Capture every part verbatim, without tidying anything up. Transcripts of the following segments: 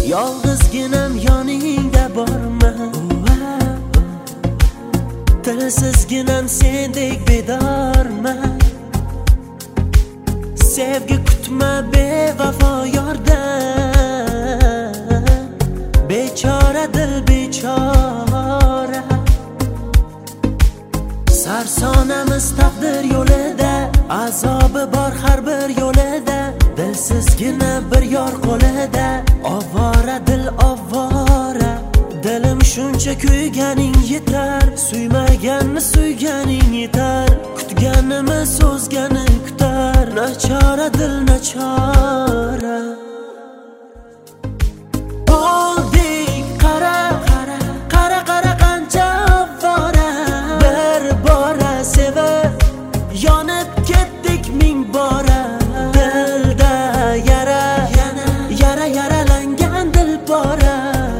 Yolg'izginam yoningda borma, tilsizginam sendek bedorma. Sevgi kutma bevafo yordan, bechora dil bechora. Sarsonamiz taqdir yo'lida, azobi bor har bir yo'lida. Dilsizgina bir yor qo'lida, ovora dil ovora. Dilim shuncha kuyganing yetar, suymaganni suyganing yetar. Kutganimi so'zgani kutar, nachora dil nachora. Oldik qara qara qara qara qancha ovora. Bir bora sevib yonib ketdik ming bora. Dilda yara yara yaralangan dil bora.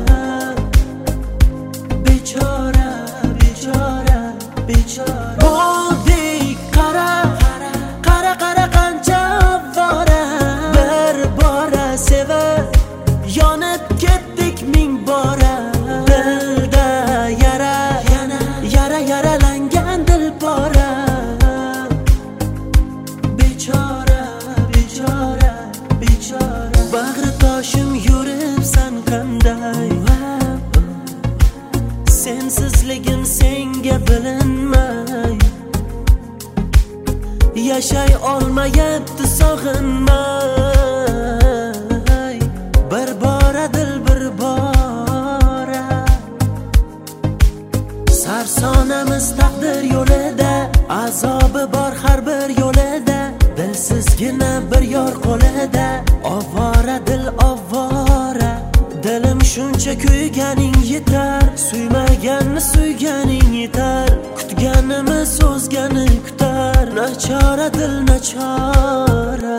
Bechora bechora bechora. Oldik qara qara qara qancha ovora. Bir bora sevib yonib ketdik ming bora. Dilda yara yara yaralangan dil bora. Bechora bechora bechora. Bag'ri toshim yuribsan qanday, sensizligim senga bilinmay. Yashay olmayapti sog'inmay. Bir bora dil bir bora. Sarsonamiz taqdir yo'lida, azobi bor har bir yo'lida. Dilsizgina bir yor qo'lida, ovora dil ovora. Dilim shuncha kuyganing yetar, suymaganni suyganing yetar. Kutganimi so'zgani kutar, nachora dil nachora.